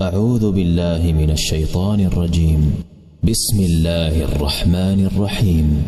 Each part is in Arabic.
أعوذ بالله من الشيطان الرجيم. بسم الله الرحمن الرحيم.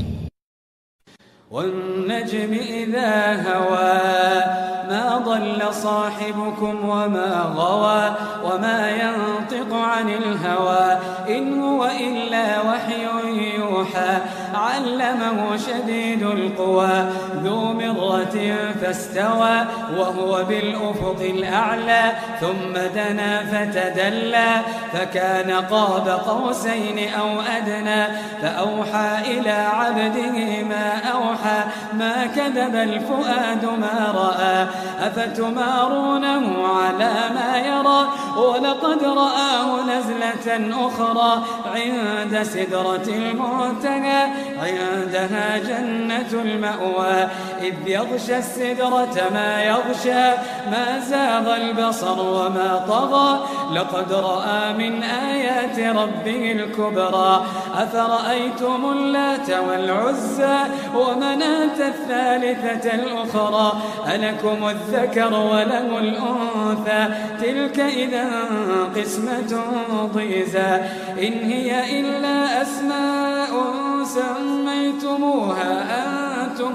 والنجم إذا هوى ما ضل صاحبكم وما غوى وما ينطق عن الهوى إن هو إلا وحي يوحى علمه شديد القوى ذو مرة فاستوى وهو بالأفق الأعلى ثم دنا فتدلى فكان قاب قوسين أو أدنى فأوحى إلى عبده ما أوحى ما كذب الفؤاد ما رأى أفتمارونه على ما يرى ولقد رآه نزلة أخرى عند سدرة المنتهى عندها جنة المأوى إذ يغشى السدرة ما يغشى ما زاغ البصر وما طغى لقد رأى من آيات ربه الكبرى أفرأيتم اللات والعزى ومناة الثالثة الأخرى ألكم الذكر وله الأنثى تلك إذا قسمة ضيزى إن هي إلا أسماء سميتموها أنتم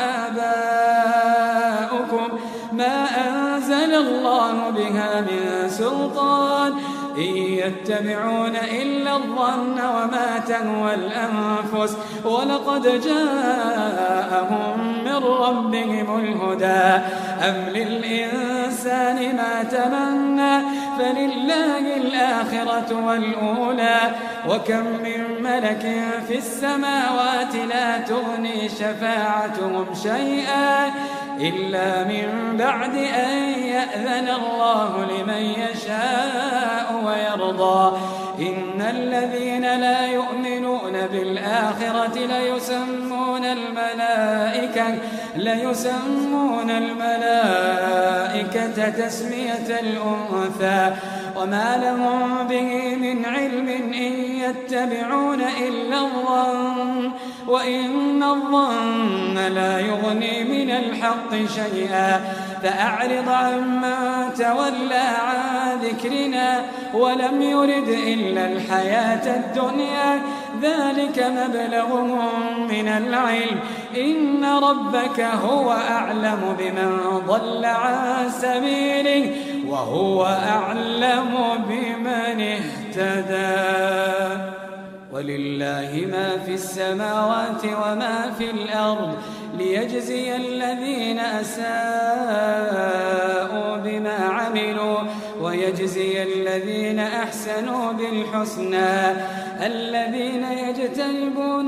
وآباؤكم ما أنزل الله بها من سلطان إن يتبعون إلا الظن وما تهوى الأنفس ولقد جاءهم من ربهم الهدى أم للإنسان ما تمنى فلله الآخرة والأولى وكم من ملك في السماوات لا تغني شفاعتهم شيئا إلا من بعد أن يأذن الله لمن يشاء ويرضى إن الذين لا يؤمنون بالآخرة ليسمون الملائكة تسمية الأنثى وما لهم به من علم إن يتبعون إلا الظن وإن الظن لا يغني من الحق شيئا فأعرض عمن تولى عن ذكرنا ولم يرد إلا الحياة الدنيا ذلك مبلغهم من العلم إن ربك هو أعلم بمن ضل عن سبيله وهو أعلم بمن اهتدى ولله ما في السماوات وما في الأرض ليجزي الذين أساءوا بما عملوا ويجزي الذين أحسنوا بالحسنى الذين يجتنبون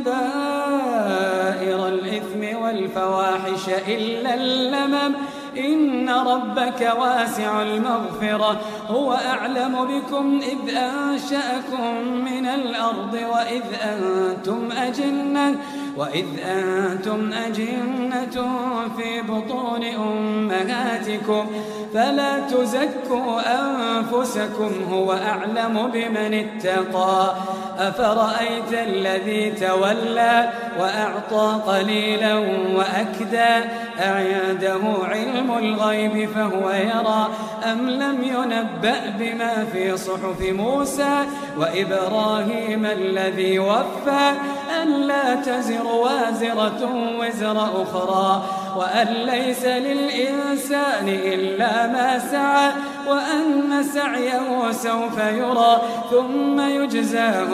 كبائر الإثم والفواحش إلا اللمم إن ربك واسع المغفرة هو أعلم بكم إذ أنشأكم من الأرض وإذ أنتم أجنة في بطون أمهاتكم فلا تزكوا أنفسكم هو أعلم بمن اتقى أفرأيت الذي تولى وأعطى قليلا وأكدى أعنده علم الغيب فهو يرى أم لم ينبأ بما في صحف موسى وإبراهيم الذي وفى ألا تزر وازرة وزر أخرى وأن ليس للإنسان إلا ما سعى وأن سعيه سوف يرى ثم يجزاه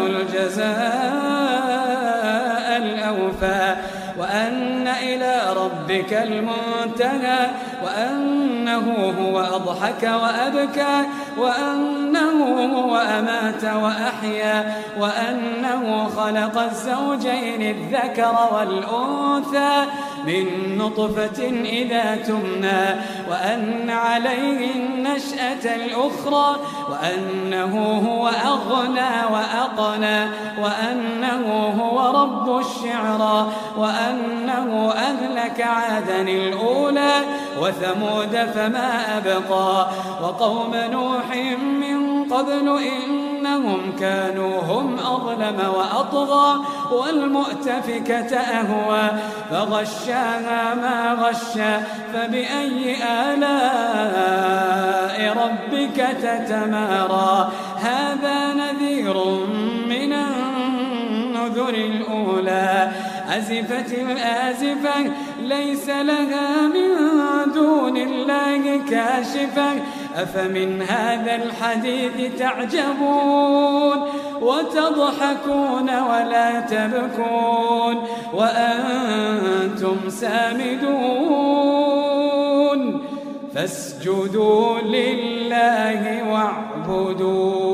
الجزاء الأوفى وأن إلى ربك المنتهى وأنه هو أضحك وأبكى وأنه هو أمات وأحيا وأنه خلق الزوجين الذكر والأنثى من نطفة إذا تمنى وأن عليه النشأة الأخرى وأنه هو أغنى وأقنى وأنه هو رب الشعرى وأنه أهلك عادا الأولى وثمود فما أبقى وقوم نوح من قبل إن إنهم كانوا هم أظلم وأطغى والمؤتفكة أهوى فغشاها ما غشى فبأي آلاء ربك تتمارى هذا نذير من النذر الأولى أزفت الآزفة ليس لها من دون الله كاشفة أفمن هذا الحديث تعجبون وتضحكون ولا تبكون وأنتم سامدون فاسجدوا لله واعبدوا